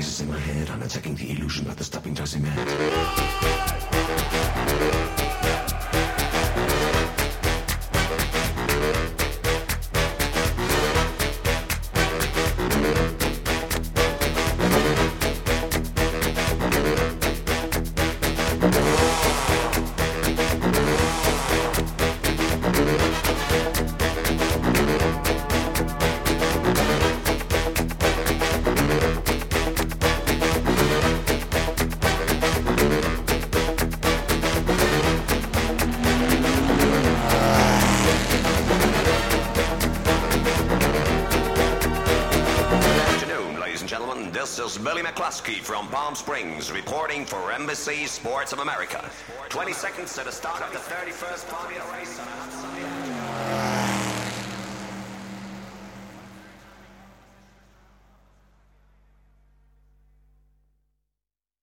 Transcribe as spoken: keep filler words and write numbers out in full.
voices in my head, I'm attacking the illusion, but the stopping drives me mad. Billy McCluskey from Palm Springs reporting for Embassy Sports of America. twenty seconds to the start of the thirty-first Formula race on a hot Sunday.